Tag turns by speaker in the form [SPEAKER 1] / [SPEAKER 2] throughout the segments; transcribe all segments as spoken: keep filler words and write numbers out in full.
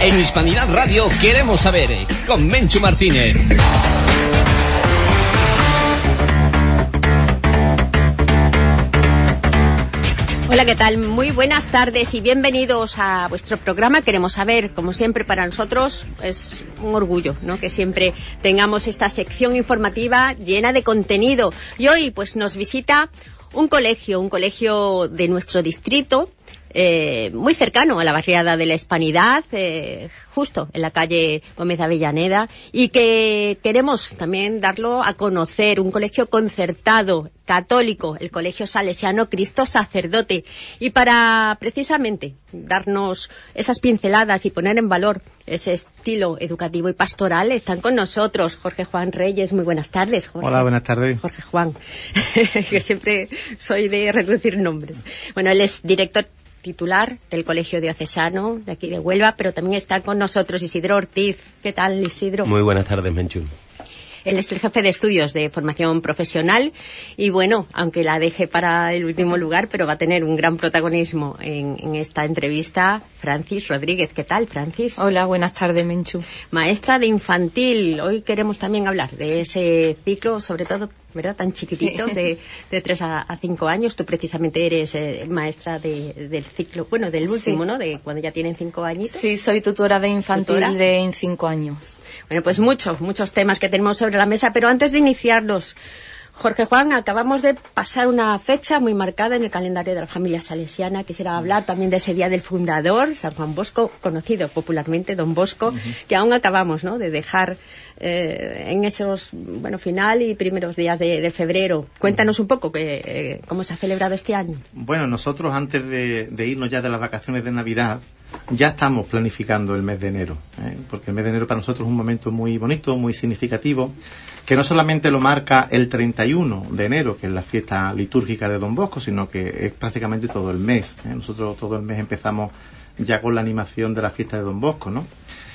[SPEAKER 1] En Hispanidad Radio queremos saber, con Menchu Martínez.
[SPEAKER 2] Hola, ¿qué tal? Muy buenas tardes y bienvenidos a vuestro programa. Queremos saber, como siempre para nosotros es un orgullo, ¿no?, que siempre tengamos esta sección informativa llena de contenido. Y hoy pues nos visita un colegio, un colegio de nuestro distrito, Eh, muy cercano a la barriada de la Hispanidad, eh, justo en la calle Gómez Avellaneda, y que queremos también darlo a conocer, un colegio concertado, católico, el Colegio Salesiano Cristo Sacerdote. Y para precisamente darnos esas pinceladas y poner en valor ese estilo educativo y pastoral, están con nosotros Jorge Juan Reyes. Muy buenas tardes, Jorge.
[SPEAKER 3] Hola, buenas tardes.
[SPEAKER 2] Jorge Juan, que siempre soy de reducir nombres. Bueno, él es director titular del Colegio Diocesano de aquí de Huelva, pero también está con nosotros Isidro Ortiz. ¿Qué tal, Isidro?
[SPEAKER 4] Muy buenas tardes, Menchu.
[SPEAKER 2] Él es el jefe de estudios de formación profesional y, bueno, aunque la deje para el último lugar, pero va a tener un gran protagonismo en, en esta entrevista, Francis Rodríguez. ¿Qué tal, Francis?
[SPEAKER 5] Hola, buenas tardes, Menchu.
[SPEAKER 2] Maestra de infantil. Hoy queremos también hablar de ese ciclo, sobre todo, ¿verdad?, tan chiquitito, sí. de, de tres a cinco años. Tú precisamente eres eh, maestra de, del ciclo, bueno, del último, sí. ¿no?, de cuando ya tienen cinco añitos.
[SPEAKER 5] Sí, soy tutora de infantil ¿Tutora? de cinco años.
[SPEAKER 2] Bueno, pues muchos, muchos temas que tenemos sobre la mesa, pero antes de iniciarlos, Jorge Juan, acabamos de pasar una fecha muy marcada en el calendario de la familia salesiana. Quisiera hablar también de ese día del fundador, San Juan Bosco, conocido popularmente Don Bosco, uh-huh. que aún acabamos, ¿no?, de dejar eh, en esos, bueno, final y primeros días de, de febrero. Cuéntanos un poco que, eh, cómo se ha celebrado este año.
[SPEAKER 3] Bueno, nosotros antes de, de irnos ya de las vacaciones de Navidad, ya estamos planificando el mes de enero, ¿eh? porque el mes de enero para nosotros es un momento muy bonito, muy significativo, que no solamente lo marca el treinta y uno de enero, que es la fiesta litúrgica de Don Bosco, sino que es prácticamente todo el mes, ¿eh? Nosotros todo el mes empezamos ya con la animación de la fiesta de Don Bosco, ¿no?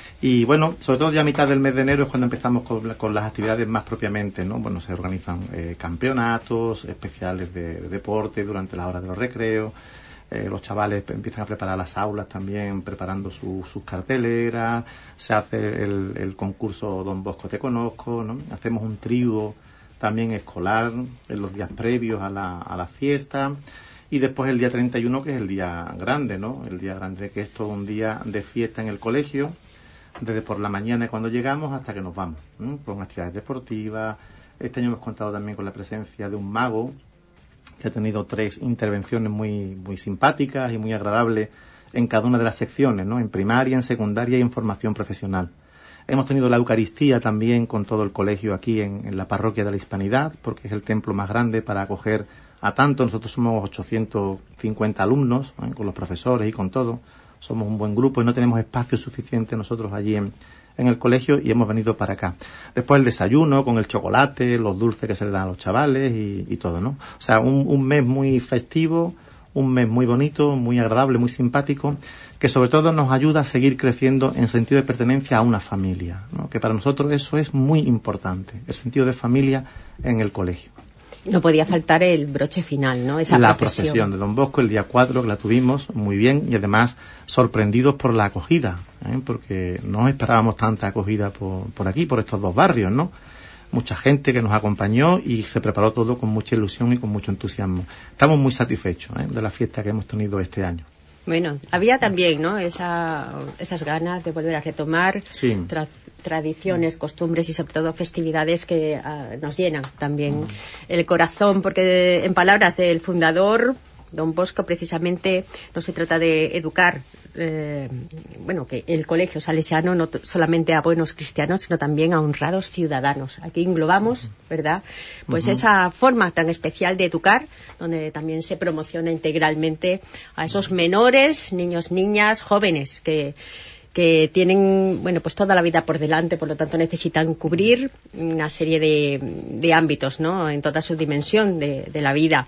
[SPEAKER 3] Y bueno, sobre todo ya a mitad del mes de enero es cuando empezamos con, con las actividades más propiamente, ¿no? Bueno, se organizan eh, campeonatos especiales de, de deporte durante las horas de los recreos. Eh, los chavales empiezan a preparar las aulas también, preparando su, sus carteleras, se hace el, el concurso Don Bosco Te Conozco, ¿no? Hacemos un trigo también escolar en los días previos a la, a la fiesta, y después el día treinta y uno, que es el día grande, ¿no? El día grande, que es todo un día de fiesta en el colegio, desde por la mañana cuando llegamos hasta que nos vamos, ¿no? Con actividades deportivas. Este año hemos contado también con la presencia de un mago, que ha tenido tres intervenciones muy muy simpáticas y muy agradables en cada una de las secciones, ¿no? En primaria, en secundaria y en formación profesional. Hemos tenido la Eucaristía también con todo el colegio aquí en, en la parroquia de la Hispanidad, porque es el templo más grande para acoger a tanto. Nosotros somos ochocientos cincuenta alumnos, ¿eh?, con los profesores y con todo. Somos un buen grupo y no tenemos espacio suficiente nosotros allí en en el colegio, y hemos venido para acá. Después el desayuno con el chocolate, los dulces que se le dan a los chavales y, y todo, ¿no? O sea, un, un mes muy festivo, un mes muy bonito, muy agradable, muy simpático, que sobre todo nos ayuda a seguir creciendo en sentido de pertenencia a una familia, ¿no? Que para nosotros eso es muy importante, el sentido de familia en el colegio.
[SPEAKER 2] No podía faltar el broche final, ¿no? Esa
[SPEAKER 3] la
[SPEAKER 2] procesión.
[SPEAKER 3] procesión de Don Bosco, el día cuatro, que la tuvimos muy bien, y además sorprendidos por la acogida, ¿eh? Porque no esperábamos tanta acogida por, por aquí, por estos dos barrios, ¿no? Mucha gente que nos acompañó y se preparó todo con mucha ilusión y con mucho entusiasmo. Estamos muy satisfechos, ¿eh?, de la fiesta que hemos tenido este año.
[SPEAKER 2] Bueno, había también, ¿no?, Esa, esas ganas de volver a retomar
[SPEAKER 3] sí.
[SPEAKER 2] tra- tradiciones, costumbres y sobre todo festividades que uh, nos llenan también mm. el corazón, porque en palabras del fundador, Don Bosco, precisamente no se trata de educar, eh, bueno, que el colegio salesiano no t- solamente a buenos cristianos, sino también a honrados ciudadanos. Aquí englobamos, ¿verdad?, pues uh-huh. esa forma tan especial de educar, donde también se promociona integralmente a esos menores, niños, niñas, jóvenes, que que tienen, bueno, pues toda la vida por delante, por lo tanto necesitan cubrir una serie de, de ámbitos, ¿no?, en toda su dimensión de, de la vida.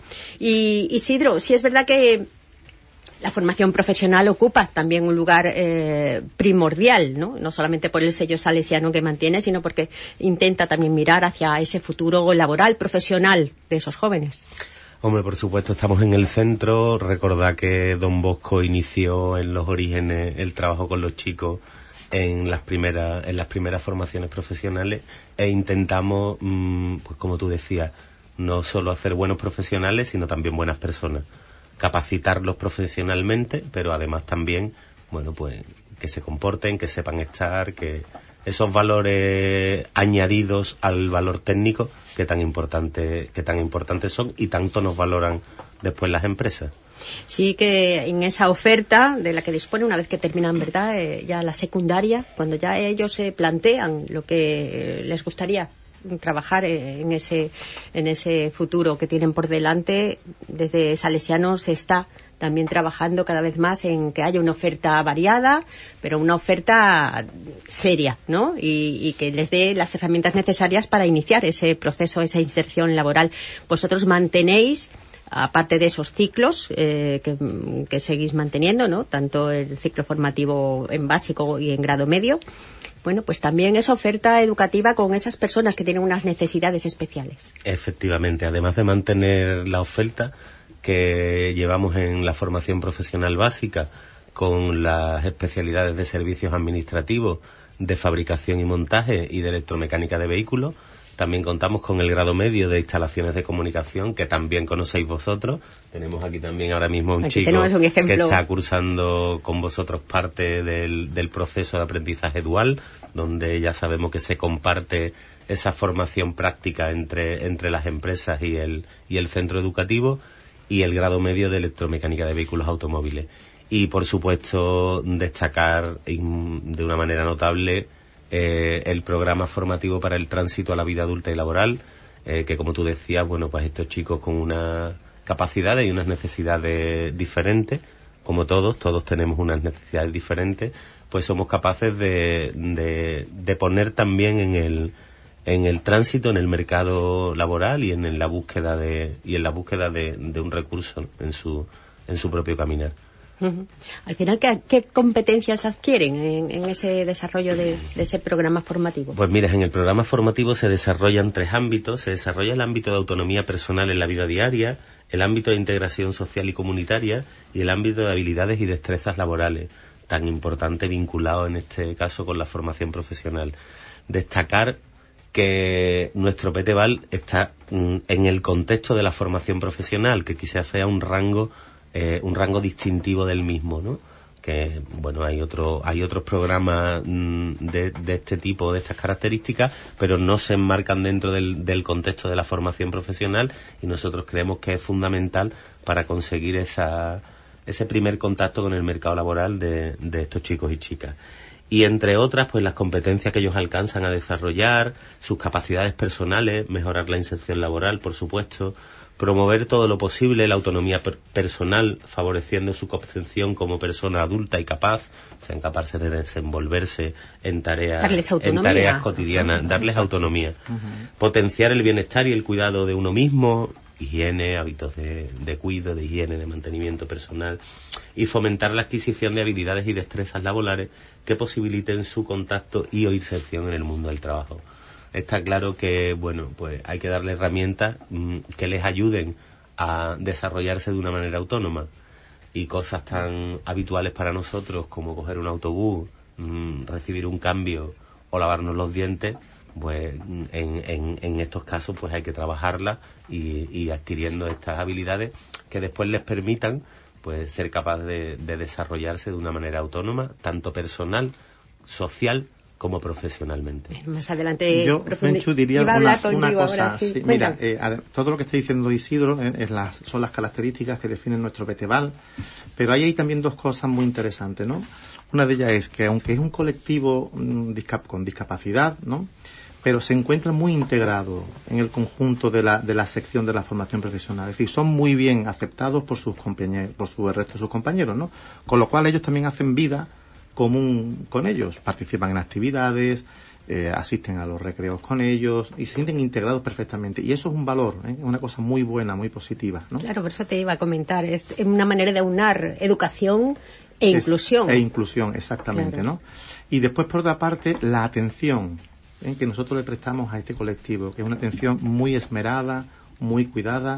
[SPEAKER 2] Y Isidro, sí es verdad que la formación profesional ocupa también un lugar eh, primordial, ¿no? No solamente por el sello salesiano que mantiene, sino porque intenta también mirar hacia ese futuro laboral, profesional de esos jóvenes.
[SPEAKER 4] Hombre, por supuesto, estamos en el centro. Recordad que Don Bosco inició en los orígenes el trabajo con los chicos en las primeras en las primeras formaciones profesionales e intentamos, mmm, pues como tú decías, no solo hacer buenos profesionales, sino también buenas personas. Capacitarlos profesionalmente, pero además también, bueno, pues que se comporten, que sepan estar, que esos valores añadidos al valor técnico que tan importante, que tan importantes son y tanto nos valoran después las empresas.
[SPEAKER 2] Sí, que en esa oferta de la que dispone, una vez que terminan, ¿verdad?, eh, ya la secundaria, cuando ya ellos se plantean lo que les gustaría trabajar en ese en ese futuro que tienen por delante, desde Salesianos se está también trabajando cada vez más en que haya una oferta variada, pero una oferta seria, ¿no? Y, y que les dé las herramientas necesarias para iniciar ese proceso, esa inserción laboral. Vosotros mantenéis, aparte de esos ciclos eh, que, que seguís manteniendo, ¿no?, tanto el ciclo formativo en básico y en grado medio, bueno, pues también esa oferta educativa con esas personas que tienen unas necesidades especiales.
[SPEAKER 4] Efectivamente, además de mantener la oferta que llevamos en la formación profesional básica con las especialidades de servicios administrativos, de fabricación y montaje y de electromecánica de vehículos, también contamos con el grado medio de instalaciones de comunicación, que también conocéis vosotros. Tenemos aquí también ahora mismo un
[SPEAKER 2] aquí
[SPEAKER 4] chico
[SPEAKER 2] un
[SPEAKER 4] que está cursando con vosotros parte del, del proceso de aprendizaje dual, donde ya sabemos que se comparte esa formación práctica entre, entre las empresas y el, y el centro educativo, y el grado medio de electromecánica de vehículos automóviles. Y, por supuesto, destacar de una manera notable Eh, el programa formativo para el tránsito a la vida adulta y laboral, eh, que como tú decías, bueno, pues estos chicos con unas capacidades y unas necesidades diferentes, como todos, todos tenemos unas necesidades diferentes, pues somos capaces de, de, de poner también en el, en el tránsito, en el mercado laboral y en, en la búsqueda de, y en la búsqueda de, de un recurso, ¿no?, en su, en su propio caminar.
[SPEAKER 2] Uh-huh. Al final, ¿qué, qué competencias adquieren en, en ese desarrollo de, de ese programa formativo?
[SPEAKER 4] Pues mira, en el programa formativo se desarrollan tres ámbitos. Se desarrolla el ámbito de autonomía personal en la vida diaria, el ámbito de integración social y comunitaria y el ámbito de habilidades y destrezas laborales, tan importante vinculado en este caso con la formación profesional. Destacar que nuestro PETEVAL está mm, en el contexto de la formación profesional, que quizás sea un rango Eh, un rango distintivo del mismo, ¿no? Que, bueno, hay otro, hay otros programas mmm, de, de este tipo, de estas características, pero no se enmarcan dentro del, del contexto de la formación profesional, y nosotros creemos que es fundamental para conseguir esa, ese primer contacto con el mercado laboral de, de estos chicos y chicas. Y entre otras, pues las competencias que ellos alcanzan a desarrollar, sus capacidades personales, mejorar la inserción laboral, por supuesto, promover todo lo posible la autonomía per- personal, favoreciendo su concepción como persona adulta y capaz, sean capaces de desenvolverse en tareas, en tareas cotidianas, uh-huh. darles autonomía. Uh-huh. Potenciar el bienestar y el cuidado de uno mismo, higiene, hábitos de, de cuidado, de higiene, de mantenimiento personal, y fomentar la adquisición de habilidades y destrezas laborales que posibiliten su contacto y o inserción en el mundo del trabajo. Está claro que, bueno, pues hay que darle herramientas mmm, que les ayuden a desarrollarse de una manera autónoma, y cosas tan habituales para nosotros como coger un autobús, mmm, recibir un cambio o lavarnos los dientes, pues en, en, en estos casos pues hay que trabajarlas y, y adquiriendo estas habilidades que después les permitan pues ser capaz de, de desarrollarse de una manera autónoma, tanto personal, social como profesionalmente.
[SPEAKER 2] Más adelante,
[SPEAKER 3] yo, Menchu, diría una, una cosa.
[SPEAKER 2] Ahora, sí.
[SPEAKER 3] Sí, mira, eh, todo lo que está diciendo Isidro eh, es las, son las características que definen nuestro PETEVAL, pero ahí hay también dos cosas muy interesantes, ¿no? Una de ellas es que, aunque es un colectivo mmm, discap- con discapacidad, ¿no?, pero se encuentra muy integrado en el conjunto de la, de la sección de la formación profesional. Es decir, son muy bien aceptados por sus compañeros, por su, el resto de sus compañeros, ¿no? Con lo cual ellos también hacen vida común con ellos, participan en actividades, eh, asisten a los recreos con ellos y se sienten integrados perfectamente, y eso es un valor, ¿eh? Una cosa muy buena, muy positiva, ¿no?
[SPEAKER 2] Claro, por eso te iba a comentar, es una manera de aunar educación e
[SPEAKER 3] es,
[SPEAKER 2] inclusión.
[SPEAKER 3] E inclusión, exactamente, claro. ¿No? Y después, por otra parte, la atención, ¿eh?, que nosotros le prestamos a este colectivo, que es una atención muy esmerada, muy cuidada,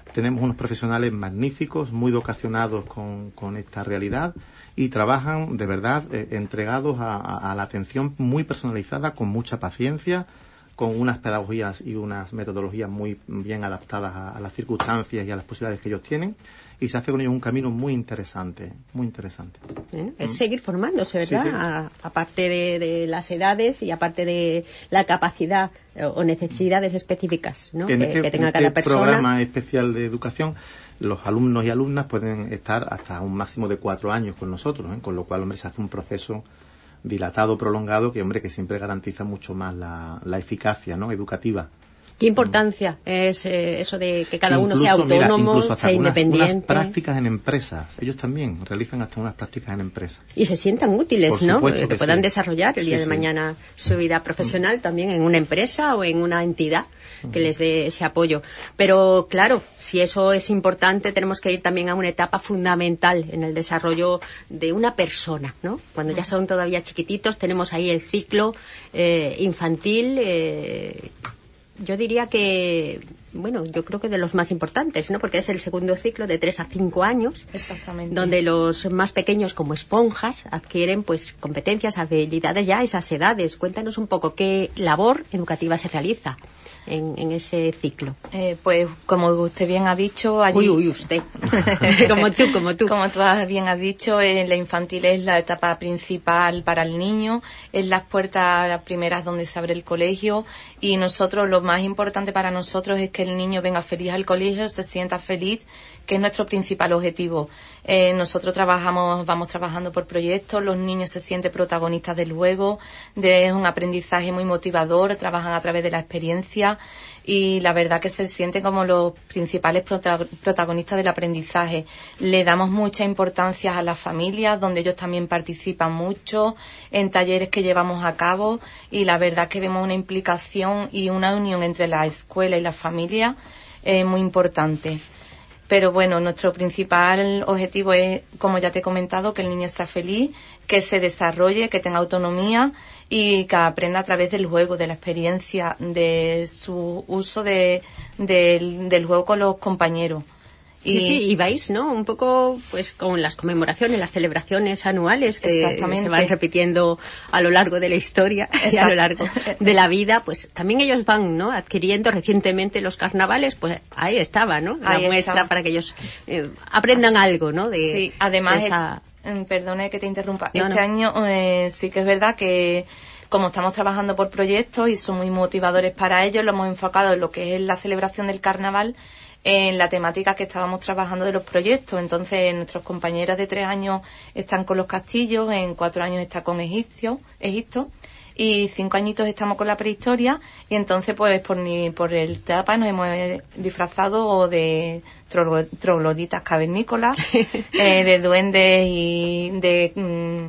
[SPEAKER 3] tenemos unos profesionales magníficos, muy vocacionados con, con esta realidad y trabajan de verdad eh, entregados a, a, a la atención muy personalizada, con mucha paciencia, con unas pedagogías y unas metodologías muy bien adaptadas a, a las circunstancias y a las posibilidades que ellos tienen, y se hace con ellos un camino muy interesante, muy interesante.
[SPEAKER 2] Bueno, es mm. seguir formándose, ¿verdad?
[SPEAKER 3] Sí, sí.
[SPEAKER 2] A, aparte de, de las edades y aparte de la capacidad o necesidades específicas, ¿no?
[SPEAKER 3] En
[SPEAKER 2] que,
[SPEAKER 3] este,
[SPEAKER 2] que tenga
[SPEAKER 3] en
[SPEAKER 2] cada
[SPEAKER 3] este
[SPEAKER 2] persona.
[SPEAKER 3] programa especial de educación, los alumnos y alumnas pueden estar hasta un máximo de cuatro años con nosotros, ¿eh? Con lo cual, hombre, se hace un proceso dilatado, prolongado, que, hombre, que siempre garantiza mucho más la, la eficacia, ¿no?, educativa.
[SPEAKER 2] ¿Qué importancia es eh, eso de que cada uno
[SPEAKER 3] incluso,
[SPEAKER 2] sea autónomo,
[SPEAKER 3] mira, hasta
[SPEAKER 2] sea
[SPEAKER 3] unas,
[SPEAKER 2] independiente?
[SPEAKER 3] Unas prácticas en empresas. Ellos también realizan hasta unas prácticas en empresas.
[SPEAKER 2] Y se sientan útiles,
[SPEAKER 3] Por
[SPEAKER 2] ¿no?
[SPEAKER 3] supuesto
[SPEAKER 2] Que,
[SPEAKER 3] que
[SPEAKER 2] puedan
[SPEAKER 3] sí.
[SPEAKER 2] desarrollar el
[SPEAKER 3] Sí,
[SPEAKER 2] día de
[SPEAKER 3] sí.
[SPEAKER 2] mañana su vida profesional también en una empresa o en una entidad que les dé ese apoyo. Pero, claro, si eso es importante, tenemos que ir también a una etapa fundamental en el desarrollo de una persona, ¿no? Cuando ya son todavía chiquititos, tenemos ahí el ciclo eh, infantil, eh, yo diría que, bueno, yo creo que de los más importantes, ¿no? Porque es el segundo ciclo de tres a cinco años.
[SPEAKER 5] Exactamente.
[SPEAKER 2] Donde los más pequeños, como esponjas, adquieren, pues, competencias, habilidades ya a esas edades. Cuéntanos un poco qué labor educativa se realiza en, en ese ciclo.
[SPEAKER 5] Eh, pues, como usted bien ha dicho... Allí...
[SPEAKER 2] Uy, uy, usted. como tú, como tú.
[SPEAKER 5] Como tú bien has dicho, eh, la infantil es la etapa principal para el niño, es las puertas las primeras donde se abre el colegio, y nosotros, lo más importante para nosotros es que el niño venga feliz al colegio, se sienta feliz, que es nuestro principal objetivo. Eh, nosotros trabajamos, vamos trabajando por proyectos, los niños se sienten protagonistas del juego, de, es un aprendizaje muy motivador, trabajan a través de la experiencia, y la verdad que se sienten como los principales prota- protagonistas del aprendizaje. Le damos mucha importancia a las familias, donde ellos también participan mucho, en talleres que llevamos a cabo, y la verdad que vemos una implicación y una unión entre la escuela y la familia eh, muy importante. Pero bueno, nuestro principal objetivo es, como ya te he comentado, que el niño sea feliz, que se desarrolle, que tenga autonomía y que aprenda a través del juego, de la experiencia, de su uso de, del, del juego con los compañeros.
[SPEAKER 2] Sí, y... sí, y vais, ¿no? Un poco, pues, con las conmemoraciones, las celebraciones anuales que se van repitiendo a lo largo de la historia. Exacto. Y a lo largo de la vida, pues, también ellos van, ¿no?, adquiriendo recientemente los carnavales, pues, ahí estaba, ¿no?, la ahí muestra estaba. Para que ellos eh, aprendan Así. algo, ¿no?, de,
[SPEAKER 5] sí, además,
[SPEAKER 2] de esa...
[SPEAKER 5] es, perdone que te interrumpa,
[SPEAKER 2] no,
[SPEAKER 5] este
[SPEAKER 2] no.
[SPEAKER 5] año eh, sí que es verdad que como estamos trabajando por proyectos y son muy motivadores para ellos, lo hemos enfocado en lo que es la celebración del carnaval, en la temática que estábamos trabajando de los proyectos. Entonces, nuestros compañeros de tres años están con los castillos, en cuatro años está con Egipcio, Egipto, y cinco añitos estamos con la prehistoria, y entonces, pues, por, ni, por el etapa nos hemos disfrazado de troglo, trogloditas cavernícolas, eh, de duendes y de,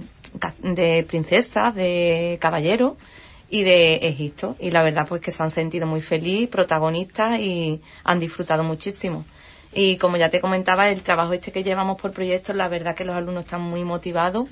[SPEAKER 5] de princesas, de caballeros, y de Egipto, y la verdad pues que se han sentido muy felices, protagonistas, y han disfrutado muchísimo. Y como ya te comentaba, el trabajo este que llevamos por proyectos, la verdad que los alumnos están muy motivados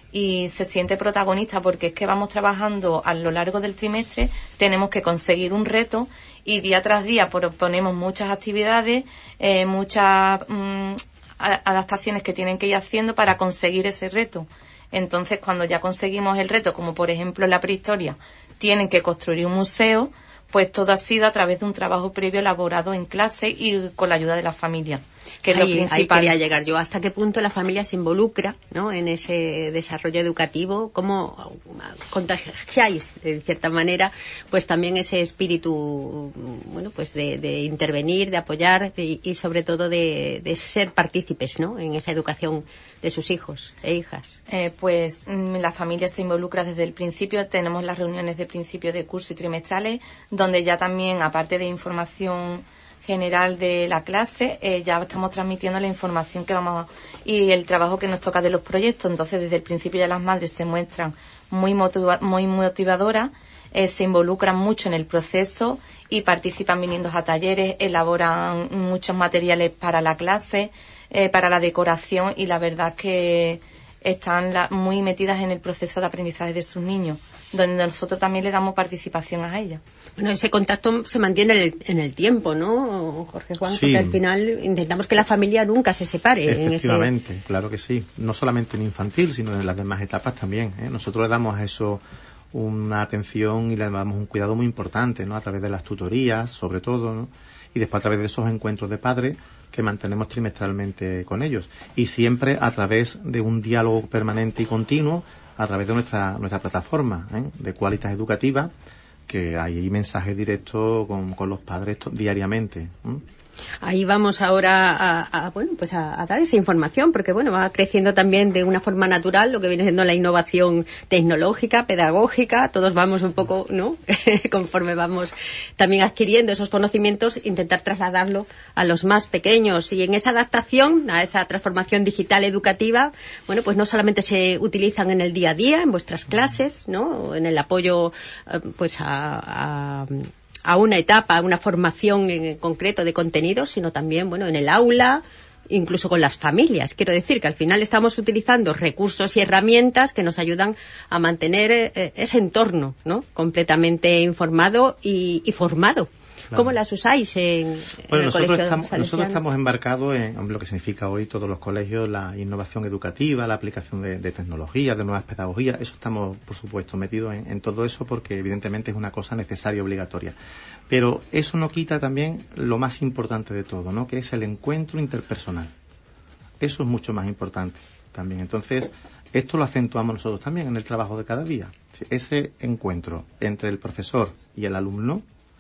[SPEAKER 5] y se siente protagonista, porque es que vamos trabajando a lo largo del trimestre, tenemos que conseguir un reto, y día tras día proponemos muchas actividades, eh, muchas mmm, adaptaciones que tienen que ir haciendo para conseguir ese reto. Entonces, cuando ya conseguimos el reto, como por ejemplo en la prehistoria, tienen que construir un museo, pues todo ha sido a través de un trabajo previo elaborado en clase y con la ayuda de la familia, que es
[SPEAKER 2] ahí,
[SPEAKER 5] lo principal.
[SPEAKER 2] Ahí quería llegar yo. ¿Hasta qué punto la familia se involucra, ¿no?, en ese desarrollo educativo? ¿Cómo contagiáis, de cierta manera, pues también ese espíritu, bueno, pues de, de intervenir, de apoyar de, y sobre todo de, de ser partícipes, ¿no?, en esa educación de sus hijos e hijas?
[SPEAKER 5] Eh, pues la familia se involucra desde el principio. Tenemos las reuniones de principio de curso y trimestrales, donde ya también, aparte de información general de la clase, eh, ya estamos transmitiendo la información que vamos a, y el trabajo que nos toca de los proyectos. Entonces, desde el principio ya las madres se muestran muy motiva, muy motivadoras, eh, se involucran mucho en el proceso y participan viniendo a talleres, elaboran muchos materiales para la clase, eh, para la decoración, y la verdad que están la, muy metidas en el proceso de aprendizaje de sus niños, donde nosotros también le damos participación a ellas.
[SPEAKER 2] Bueno, ese contacto se mantiene en el, en el tiempo, ¿no, Jorge Juan?
[SPEAKER 3] Sí.
[SPEAKER 2] Porque al final intentamos que la familia nunca se separe.
[SPEAKER 3] Efectivamente,
[SPEAKER 2] en ese...
[SPEAKER 3] claro que sí. No solamente en infantil, sino en las demás etapas también, ¿eh? Nosotros le damos a eso una atención y le damos un cuidado muy importante, ¿no? A través de las tutorías, sobre todo, ¿no? Y después a través de esos encuentros de padres que mantenemos trimestralmente con ellos. Y siempre a través de un diálogo permanente y continuo, a través de nuestra nuestra plataforma, ¿eh? De Qualitas Educativa, que hay mensajes directos con, con los padres to- diariamente, ¿eh?
[SPEAKER 2] Ahí vamos ahora a, a bueno, pues a, a dar esa información, porque bueno, va creciendo también de una forma natural lo que viene siendo la innovación tecnológica, pedagógica. Todos vamos un poco, ¿no? Conforme vamos también adquiriendo esos conocimientos, intentar trasladarlo a los más pequeños. Y en esa adaptación a esa transformación digital educativa, bueno, pues no solamente se utilizan en el día a día, en vuestras clases, ¿no? En el apoyo, pues a, a a una etapa, a una formación en concreto de contenidos, sino también, bueno, en el aula, incluso con las familias. Quiero decir que al final estamos utilizando recursos y herramientas que nos ayudan a mantener eh, ese entorno, ¿no? Completamente informado y, y formado. Claro. ¿Cómo las usáis en, en
[SPEAKER 3] bueno,
[SPEAKER 2] el
[SPEAKER 3] nosotros
[SPEAKER 2] colegio
[SPEAKER 3] estamos,
[SPEAKER 2] salesiano?
[SPEAKER 3] Nosotros estamos embarcados en lo que significa hoy todos los colegios, la innovación educativa, la aplicación de, de tecnologías, de nuevas pedagogías. Eso estamos, por supuesto, metidos en, en todo eso porque evidentemente es una cosa necesaria y obligatoria. Pero eso no quita también lo más importante de todo, ¿no? Que es el encuentro interpersonal. Eso es mucho más importante también. Entonces, esto lo acentuamos nosotros también en el trabajo de cada día. Ese encuentro entre el profesor y el alumno,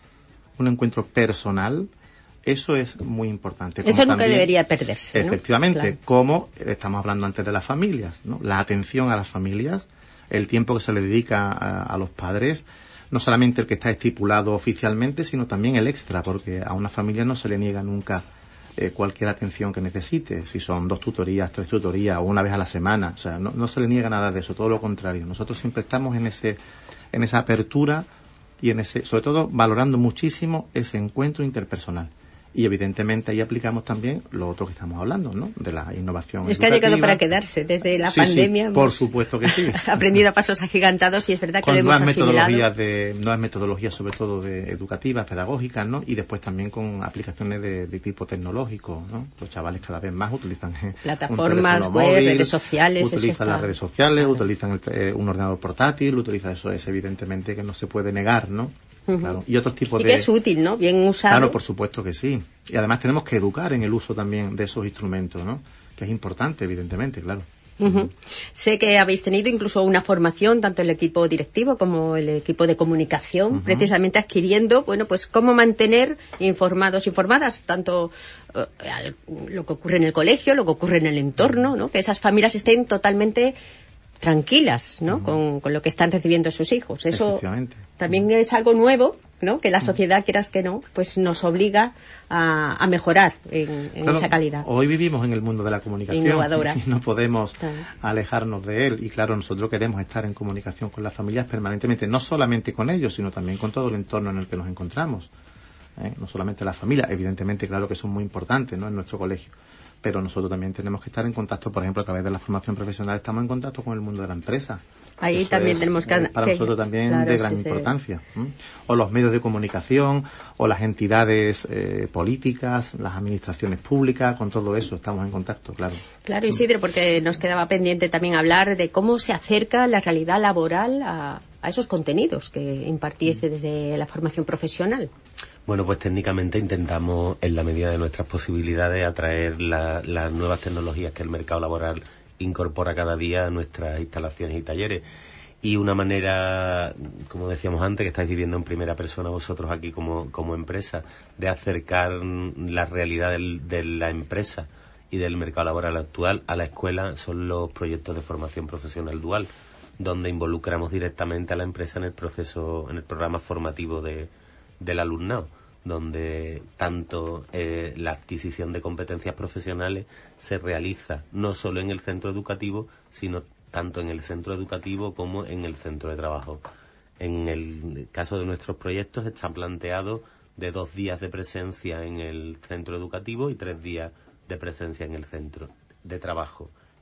[SPEAKER 3] un encuentro personal, eso es muy importante.
[SPEAKER 2] Eso
[SPEAKER 3] como
[SPEAKER 2] nunca
[SPEAKER 3] también,
[SPEAKER 2] debería perderse, ¿no?
[SPEAKER 3] Efectivamente,
[SPEAKER 2] Claro.
[SPEAKER 3] Como estamos hablando antes de las familias, ¿no? La atención a las familias, el tiempo que se le dedica a, a los padres, no solamente el que está estipulado oficialmente, sino también el extra, porque a una familia no se le niega nunca eh, cualquier atención que necesite, si son dos tutorías, tres tutorías o una vez a la semana, o sea, no, no se le niega nada de eso, todo lo contrario. Nosotros siempre estamos en ese, en esa apertura y en ese, sobre todo valorando muchísimo ese encuentro interpersonal. Y evidentemente ahí aplicamos también lo otro que estamos hablando, ¿no? De la innovación
[SPEAKER 2] Es que
[SPEAKER 3] educativa.
[SPEAKER 2] ha llegado para quedarse desde la
[SPEAKER 3] sí,
[SPEAKER 2] pandemia.
[SPEAKER 3] Sí, por supuesto que sí.
[SPEAKER 2] Aprendido a pasos agigantados y es verdad que
[SPEAKER 3] con
[SPEAKER 2] lo hemos
[SPEAKER 3] nuevas
[SPEAKER 2] asimilado.
[SPEAKER 3] metodologías de nuevas metodologías sobre todo de educativas, pedagógicas, ¿no? Y después también con aplicaciones de, de tipo tecnológico, ¿no? Los chavales cada vez más utilizan
[SPEAKER 2] plataformas
[SPEAKER 3] un
[SPEAKER 2] web,
[SPEAKER 3] móvil,
[SPEAKER 2] redes sociales,
[SPEAKER 3] utilizan
[SPEAKER 2] eso
[SPEAKER 3] las
[SPEAKER 2] está...
[SPEAKER 3] redes sociales,
[SPEAKER 2] claro.
[SPEAKER 3] utilizan el, eh, un ordenador portátil, utilizan eso, es evidentemente que no se puede negar, ¿no?
[SPEAKER 2] Uh-huh.
[SPEAKER 3] Claro. Y otros tipos
[SPEAKER 2] y
[SPEAKER 3] de...
[SPEAKER 2] que es útil, ¿no? Bien usado.
[SPEAKER 3] Claro, por supuesto que sí. Y además tenemos que educar en el uso también de esos instrumentos, ¿no? Que es importante, evidentemente, claro.
[SPEAKER 2] Uh-huh. Sé que habéis tenido incluso una formación, tanto el equipo directivo como el equipo de comunicación, uh-huh. precisamente adquiriendo, bueno, pues cómo mantener informados, informadas, tanto uh, lo que ocurre en el colegio, lo que ocurre en el entorno, ¿no? Que esas familias estén totalmente tranquilas, ¿no? Uh-huh. Con, con lo que están recibiendo sus hijos. Eso también uh-huh. es algo nuevo, ¿no? Que la sociedad, quieras que no, pues nos obliga a, a mejorar en, en
[SPEAKER 3] claro,
[SPEAKER 2] esa calidad.
[SPEAKER 3] Hoy vivimos en el mundo de la comunicación
[SPEAKER 2] innovadora.
[SPEAKER 3] Y no podemos
[SPEAKER 2] claro.
[SPEAKER 3] alejarnos de él. Y claro, nosotros queremos estar en comunicación con las familias permanentemente, no solamente con ellos, sino también con todo el entorno en el que nos encontramos. ¿Eh? No solamente las familias, evidentemente, claro que son muy importantes, ¿no? En nuestro colegio. Pero nosotros también tenemos que estar en contacto, por ejemplo, a través de la formación profesional, estamos en contacto con el mundo de la empresa.
[SPEAKER 2] Ahí
[SPEAKER 3] Eso
[SPEAKER 2] también
[SPEAKER 3] es,
[SPEAKER 2] tenemos que...
[SPEAKER 3] eh, para
[SPEAKER 2] que,
[SPEAKER 3] nosotros también
[SPEAKER 2] claro,
[SPEAKER 3] de gran
[SPEAKER 2] sí,
[SPEAKER 3] importancia. Sí. ¿Mm? O los medios de comunicación, o las entidades eh, políticas, las administraciones públicas, con todo eso estamos en contacto, claro.
[SPEAKER 2] Claro, Isidro, porque nos quedaba pendiente también hablar de cómo se acerca la realidad laboral a, a esos contenidos que impartís desde la formación profesional.
[SPEAKER 4] Bueno, pues técnicamente intentamos, en la medida de nuestras posibilidades, atraer la, las nuevas tecnologías que el mercado laboral incorpora cada día a nuestras instalaciones y talleres. Y una manera, como decíamos antes, que estáis viviendo en primera persona vosotros aquí como, como empresa, de acercar la realidad del, de la empresa y del mercado laboral actual a la escuela, son los proyectos de formación profesional dual, donde involucramos directamente a la empresa en el proceso, en el programa formativo de del alumnado, donde tanto eh, la adquisición de competencias profesionales se realiza no solo en el centro educativo, sino tanto en el centro educativo como en el centro de trabajo. En el caso de nuestros proyectos está planteado de dos días de presencia en el centro educativo y tres días de presencia en el centro de trabajo.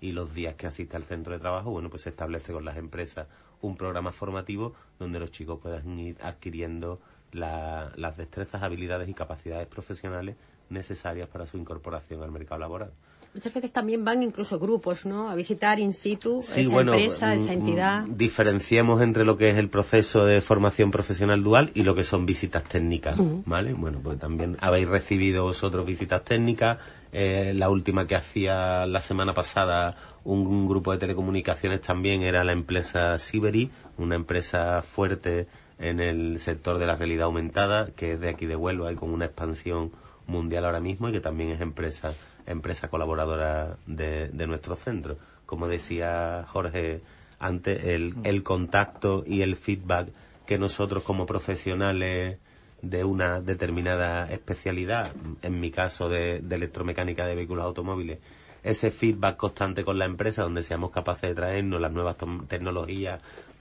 [SPEAKER 4] y los días que asiste al centro de trabajo, bueno, pues se establece con las empresas un programa formativo donde los chicos puedan ir adquiriendo la, las destrezas, habilidades y capacidades profesionales necesarias para su incorporación al mercado laboral.
[SPEAKER 2] Muchas veces también van incluso grupos, ¿no?, a visitar in situ
[SPEAKER 4] sí,
[SPEAKER 2] esa
[SPEAKER 4] bueno,
[SPEAKER 2] empresa,
[SPEAKER 4] mm,
[SPEAKER 2] esa entidad.
[SPEAKER 4] Diferenciemos entre lo que es el proceso de formación profesional dual y lo que son visitas técnicas,
[SPEAKER 2] Uh-huh.
[SPEAKER 4] ¿vale? Bueno, pues también habéis recibido vosotros visitas técnicas. Eh, la última que hacía la semana pasada un, un grupo de telecomunicaciones también era la empresa Siberi, una empresa fuerte en el sector de la realidad aumentada, que es de aquí de Huelva y con una expansión mundial ahora mismo, y que también es empresa empresa colaboradora de, de nuestro centro. Como decía Jorge antes, el, el contacto y el feedback que nosotros como profesionales de una determinada especialidad, en mi caso de, de electromecánica de vehículos automóviles, ese feedback constante con la empresa donde seamos capaces de traernos las nuevas tecnologías,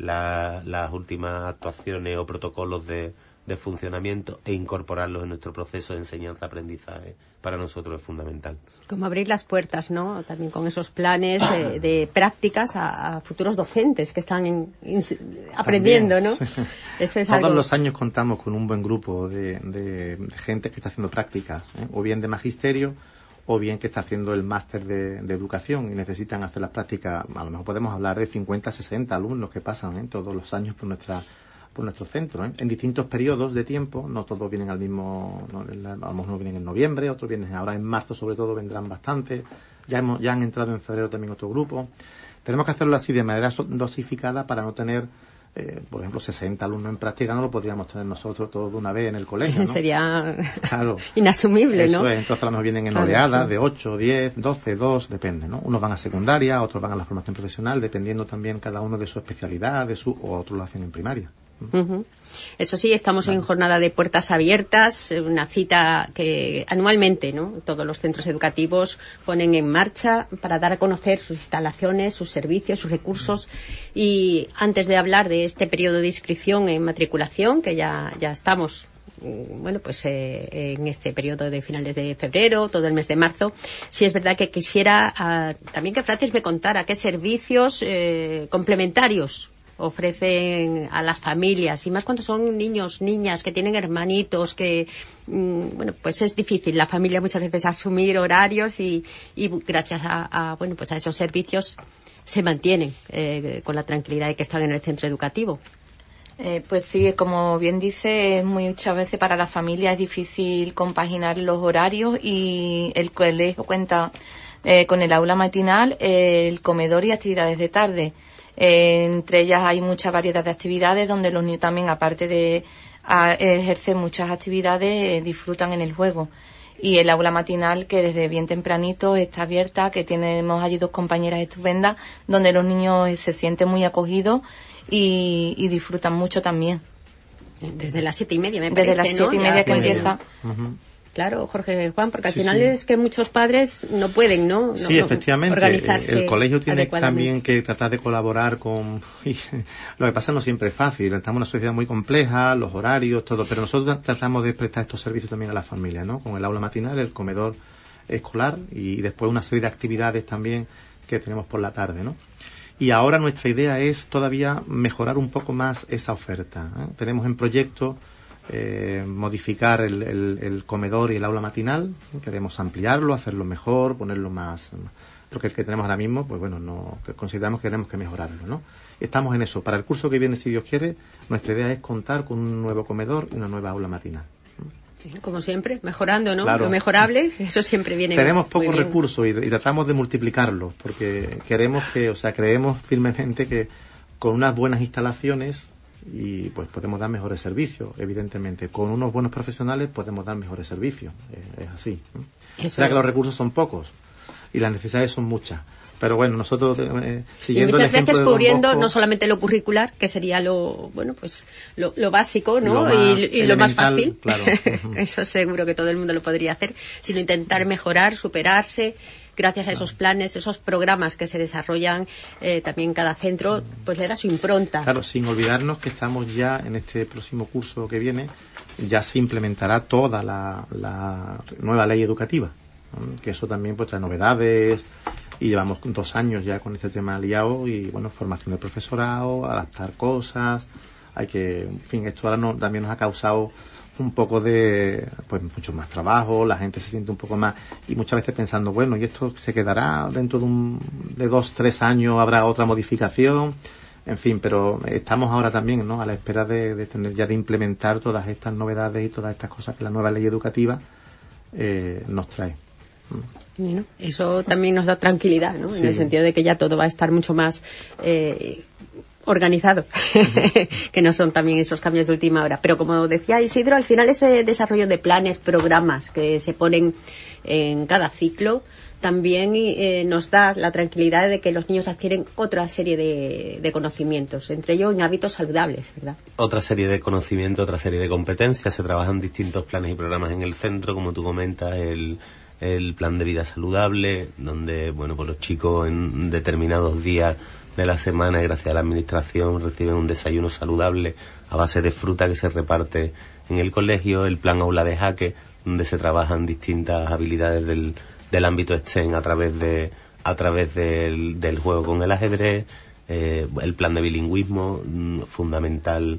[SPEAKER 4] la, las últimas actuaciones o protocolos de, de funcionamiento e incorporarlos en nuestro proceso de enseñanza-aprendizaje, para nosotros es fundamental.
[SPEAKER 2] Como abrir las puertas, ¿no?, también con esos planes eh, de prácticas a, a futuros docentes que están en, in, aprendiendo,
[SPEAKER 3] también,
[SPEAKER 2] ¿no?
[SPEAKER 3] Sí.
[SPEAKER 2] Eso es
[SPEAKER 3] Todos
[SPEAKER 2] algo...
[SPEAKER 3] los años contamos con un buen grupo de, de, de gente que está haciendo prácticas, ¿eh? o bien de magisterio, o bien que está haciendo el máster de, de educación y necesitan hacer las prácticas. A lo mejor podemos hablar de cincuenta, sesenta alumnos que pasan ¿eh? todos los años por nuestra por nuestro centro, ¿eh? en distintos periodos de tiempo. No todos vienen al mismo, no, a lo mejor no vienen en noviembre, otros vienen ahora en marzo, sobre todo vendrán bastante. Ya hemos ya han entrado en febrero también otro grupo. Tenemos que hacerlo así de manera dosificada para no tener Eh, por ejemplo, sesenta alumnos en práctica. No lo podríamos tener nosotros todos de una vez en el colegio, ¿no?
[SPEAKER 2] Sería
[SPEAKER 3] claro.
[SPEAKER 2] inasumible,
[SPEAKER 3] Eso
[SPEAKER 2] ¿no?
[SPEAKER 3] es. Entonces a lo mejor vienen en
[SPEAKER 2] claro,
[SPEAKER 3] oleadas
[SPEAKER 2] sí.
[SPEAKER 3] de ocho, diez, doce, dos, depende, ¿no? Unos van a secundaria, otros van a la formación profesional, dependiendo también cada uno de su especialidad, de su o otros lo hacen en primaria.
[SPEAKER 2] Uh-huh. Eso sí, estamos en jornada de puertas abiertas, una cita que anualmente, ¿no?, todos los centros educativos ponen en marcha para dar a conocer sus instalaciones, sus servicios, sus recursos. Y antes de hablar de este periodo de inscripción en matriculación, que ya, ya estamos, bueno, pues eh, en este periodo de finales de febrero, todo el mes de marzo, sí es verdad que quisiera uh, también que Francis me contara qué servicios eh, complementarios ofrecen a las familias, y más cuando son niños, niñas, que tienen hermanitos, que, mmm, bueno, pues es difícil la familia muchas veces asumir horarios y, y gracias a, a, bueno, pues a esos servicios se mantienen eh, con la tranquilidad de que están en el centro educativo.
[SPEAKER 5] Eh, pues sí, como bien dice, muchas veces para la familia es difícil compaginar los horarios, y el colegio cuenta eh, con el aula matinal, eh, el comedor y actividades de tarde. Eh, entre ellas hay mucha variedad de actividades donde los niños también, aparte de a, ejercer muchas actividades, eh, disfrutan en el juego. Y el aula matinal, que desde bien tempranito está abierta, que tenemos allí dos compañeras estupendas, donde los niños eh, se sienten muy acogidos y, y disfrutan mucho también.
[SPEAKER 2] Desde las siete y media, me
[SPEAKER 5] Desde
[SPEAKER 2] parece,
[SPEAKER 5] las siete
[SPEAKER 2] ¿no?
[SPEAKER 5] y media
[SPEAKER 2] Ya
[SPEAKER 5] que
[SPEAKER 2] pueden.
[SPEAKER 5] empieza.
[SPEAKER 3] Uh-huh.
[SPEAKER 2] Claro, Jorge Juan, porque al
[SPEAKER 3] Sí,
[SPEAKER 2] final
[SPEAKER 3] sí.
[SPEAKER 2] es que muchos padres no pueden, ¿no? no
[SPEAKER 3] Sí,
[SPEAKER 2] no
[SPEAKER 3] efectivamente.
[SPEAKER 2] organizarse
[SPEAKER 3] El colegio tiene
[SPEAKER 2] adecuadamente.
[SPEAKER 3] también que tratar de colaborar con... Lo que pasa no siempre es fácil. Estamos en una sociedad muy compleja, los horarios, todo. Pero nosotros tratamos de prestar estos servicios también a las familias, ¿no? Con el aula matinal, el comedor escolar y después una serie de actividades también que tenemos por la tarde, ¿no? Y ahora nuestra idea es todavía mejorar un poco más esa oferta, ¿eh? Tenemos en proyecto Eh, modificar el, el, el comedor y el aula matinal. Queremos ampliarlo, hacerlo mejor, ponerlo más, porque el que tenemos ahora mismo, pues bueno, no, que consideramos que tenemos que mejorarlo, ¿no? Estamos en eso. Para el curso que viene, si Dios quiere, nuestra idea es contar con un nuevo comedor y una nueva aula matinal.
[SPEAKER 2] Como siempre, mejorando, ¿no?
[SPEAKER 3] Claro.
[SPEAKER 2] Lo mejorable, eso siempre viene.
[SPEAKER 3] Tenemos
[SPEAKER 2] muy
[SPEAKER 3] pocos
[SPEAKER 2] bien.
[SPEAKER 3] recursos y, y tratamos de multiplicarlos, porque queremos que, o sea, creemos firmemente que con unas buenas instalaciones y pues podemos dar mejores servicios, evidentemente. Con unos buenos profesionales podemos dar mejores servicios. Eh, es así. ¿no?
[SPEAKER 2] Eso
[SPEAKER 3] Ya
[SPEAKER 2] es.
[SPEAKER 3] que los recursos son pocos y las necesidades son muchas. Pero bueno, nosotros eh,
[SPEAKER 2] Y
[SPEAKER 3] siguiendo
[SPEAKER 2] muchas
[SPEAKER 3] el ejemplo
[SPEAKER 2] veces
[SPEAKER 3] de Don
[SPEAKER 2] cubriendo
[SPEAKER 3] Bosco,
[SPEAKER 2] no solamente lo curricular, que sería lo, bueno, pues lo, lo básico, ¿no?
[SPEAKER 3] Lo más
[SPEAKER 2] y y lo más
[SPEAKER 3] elemental,
[SPEAKER 2] fácil.
[SPEAKER 3] claro. Ujú.
[SPEAKER 2] Eso seguro que todo el mundo lo podría hacer, sino intentar mejorar, superarse, gracias a esos planes, esos programas que se desarrollan eh, también cada centro, pues le da su impronta.
[SPEAKER 3] Claro, sin olvidarnos que estamos ya en este próximo curso que viene, ya se implementará toda la, la nueva ley educativa, ¿no? Que eso también pues trae novedades, y llevamos dos años ya con este tema liado y, bueno, formación de profesorado, adaptar cosas, hay que, en fin, esto ahora no, también nos ha causado un poco de, pues, mucho más trabajo, la gente se siente un poco más, y muchas veces pensando, bueno, ¿y esto se quedará dentro de un, de dos, tres años, habrá otra modificación? En fin, pero estamos ahora también, ¿no?, a la espera de, de tener ya de implementar todas estas novedades y todas estas cosas que la nueva ley educativa eh, nos trae.
[SPEAKER 2] Bueno, eso también nos da tranquilidad, ¿no? Sí. En el sentido de que ya todo va a estar mucho más eh, organizado, uh-huh. que no son también esos cambios de última hora. Pero como decía Isidro, al final ese desarrollo de planes, programas que se ponen en cada ciclo, también eh, nos da la tranquilidad de que los niños adquieren otra serie de, de conocimientos, entre ellos en hábitos saludables, ¿verdad? Otra serie de conocimientos, otra serie de competencias. Se trabajan distintos planes y programas en el centro, como tú comentas, el, el plan de vida saludable, donde, bueno, pues los chicos en determinados días de la semana, gracias a la administración, reciben un desayuno saludable a base de fruta que se reparte en el colegio. El plan aula de jaque, donde se trabajan distintas habilidades del del ámbito STEM a través de a través del, del juego con el ajedrez, eh, el plan de bilingüismo, mm, fundamental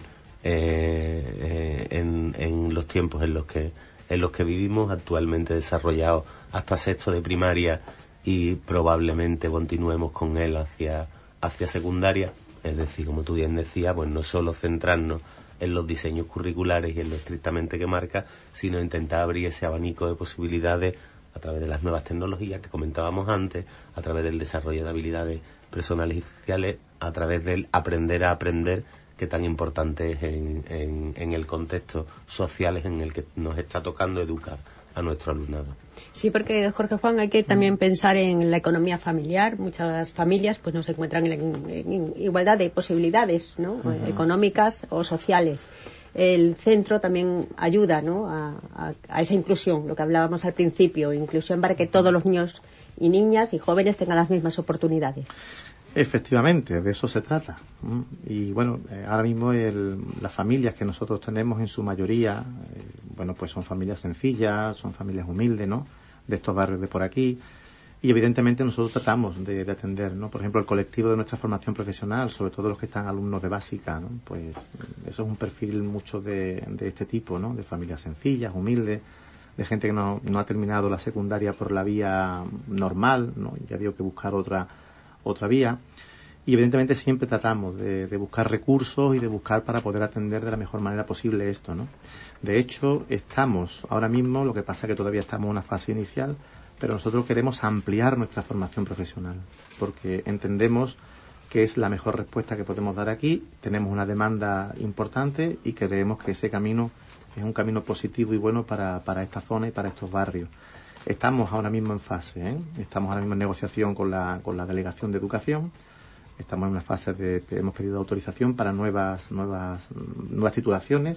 [SPEAKER 2] eh, eh, en, en los tiempos en los que en los que vivimos, actualmente desarrollado hasta sexto de primaria y probablemente continuemos con él hacia hacia secundaria. Es decir, como tú bien decías, pues no solo centrarnos en los diseños curriculares y en lo estrictamente que marca, sino intentar abrir ese abanico de posibilidades a través de las nuevas tecnologías que comentábamos antes, a través del desarrollo de habilidades personales y sociales, a través del aprender a aprender, que tan importante es en, en, en el contexto social en el que nos está tocando educar a nuestro alumnado. Sí, porque, Jorge Juan, hay que también pensar en la economía familiar. Muchas familias pues no se encuentran en, en igualdad de posibilidades, ¿no? Uh-huh. Económicas o sociales. El centro también ayuda, ¿no?, a, a, a esa inclusión, lo que hablábamos al principio, inclusión para que todos los niños y niñas y jóvenes tengan las mismas oportunidades. Efectivamente, de eso se trata. Y bueno, ahora mismo el, las familias que nosotros tenemos en su mayoría, eh, bueno, pues son familias sencillas, son familias humildes, ¿no?, de estos barrios de por aquí. Y evidentemente nosotros tratamos de, de atender, ¿no? Por ejemplo, el colectivo de nuestra formación profesional, sobre todo los que están alumnos de básica, ¿no? Pues eso es un perfil mucho de, de este tipo, ¿no? De familias sencillas, humildes, de gente que no, no ha terminado la secundaria por la vía normal, ¿no? Y ha habido que buscar otra, otra vía. Y evidentemente siempre tratamos de, de buscar recursos y de buscar para poder atender de la mejor manera posible esto, ¿no? De hecho, estamos ahora mismo, lo que pasa es que todavía estamos en una fase inicial, pero nosotros queremos ampliar nuestra formación profesional, porque entendemos que es la mejor respuesta que podemos dar aquí. Tenemos una demanda importante y creemos que ese camino es un camino positivo y bueno para, para esta zona y para estos barrios. Estamos ahora mismo en fase, ¿eh? Estamos ahora mismo en negociación con la, con la Delegación de Educación. Estamos en una fase de que hemos pedido autorización para nuevas, nuevas, nuevas titulaciones.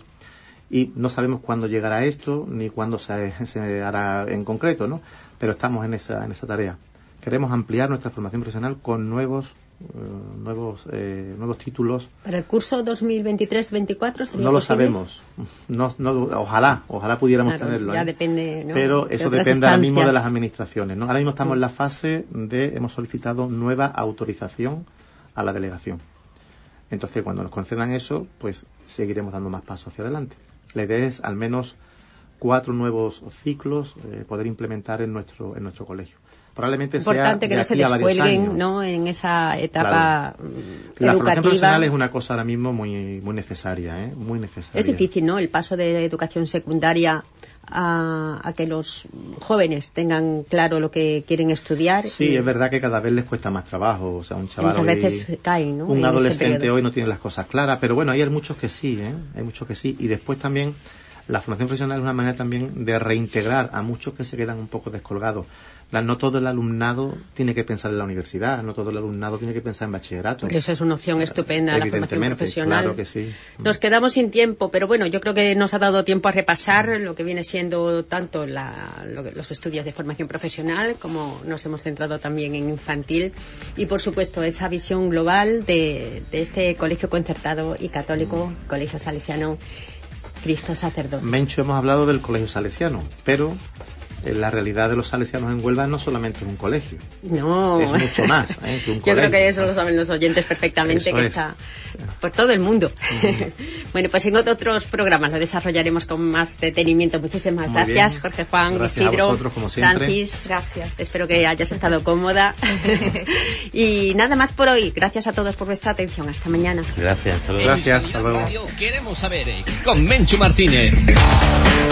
[SPEAKER 2] Y no sabemos cuándo llegará esto, ni cuándo se, se hará en concreto, ¿no? Pero estamos en esa, en esa tarea. Queremos ampliar nuestra formación profesional con nuevos, uh, nuevos, eh, nuevos títulos. ¿Para el curso dos mil veintitrés veinticuatro sería No lo posible? Sabemos. No, no, ojalá, ojalá pudiéramos claro, tenerlo. Ya ¿eh? Depende, ¿no? Pero eso de depende ahora mismo de las administraciones, ¿no? Ahora mismo estamos mm. en la fase de, hemos solicitado nueva autorización a la delegación. Entonces, cuando nos concedan eso, pues seguiremos dando más pasos hacia adelante. La idea es al menos cuatro nuevos ciclos eh, poder implementar en nuestro en nuestro colegio. Probablemente importante sea que no se descuelguen, ¿no?, en esa etapa claro. educativa. La formación profesional es una cosa ahora mismo muy muy necesaria, ¿eh? Muy necesaria. Es difícil, ¿no?, el paso de educación secundaria a, a que los jóvenes tengan claro lo que quieren estudiar. Sí, y es verdad que cada vez les cuesta más trabajo. O sea, un chaval muchas hoy, veces caen, ¿no?, un adolescente hoy no tiene las cosas claras, pero bueno, hay muchos que sí, ¿eh? Hay muchos que sí. Y después también la formación profesional es una manera también de reintegrar a muchos que se quedan un poco descolgados. No todo el alumnado tiene que pensar en la universidad, no todo el alumnado tiene que pensar en bachillerato. Porque eso es una opción estupenda, la formación profesional. Claro que sí. Nos quedamos sin tiempo, pero bueno, yo creo que nos ha dado tiempo a repasar lo que viene siendo tanto la, lo, los estudios de formación profesional, como nos hemos centrado también en infantil, y por supuesto esa visión global de, de este colegio concertado y católico, Colegio Salesiano Cristo Sacerdote. Mencho, hemos hablado del Colegio Salesiano, pero
[SPEAKER 3] eh, la realidad de los salesianos en Huelva no solamente es un colegio.
[SPEAKER 2] No.
[SPEAKER 3] Es mucho más ¿eh? que un
[SPEAKER 2] Yo
[SPEAKER 3] colegio.
[SPEAKER 2] creo que eso lo saben los oyentes perfectamente,
[SPEAKER 3] Eso
[SPEAKER 2] que
[SPEAKER 3] es.
[SPEAKER 2] está por todo el mundo. Uh-huh. Bueno, pues en otros programas lo desarrollaremos con más detenimiento. Muchísimas
[SPEAKER 3] Muy
[SPEAKER 2] gracias,
[SPEAKER 3] bien.
[SPEAKER 2] Jorge Juan,
[SPEAKER 3] Gracias
[SPEAKER 2] Isidro,
[SPEAKER 3] a vosotros, como siempre.
[SPEAKER 2] Francis.
[SPEAKER 5] Gracias.
[SPEAKER 2] Espero que hayas estado cómoda. Y nada más por hoy. Gracias a todos por vuestra atención. Hasta mañana.
[SPEAKER 4] Gracias, hasta luego.
[SPEAKER 3] Gracias, hasta luego.
[SPEAKER 1] Queremos saber, con Menchu Martínez.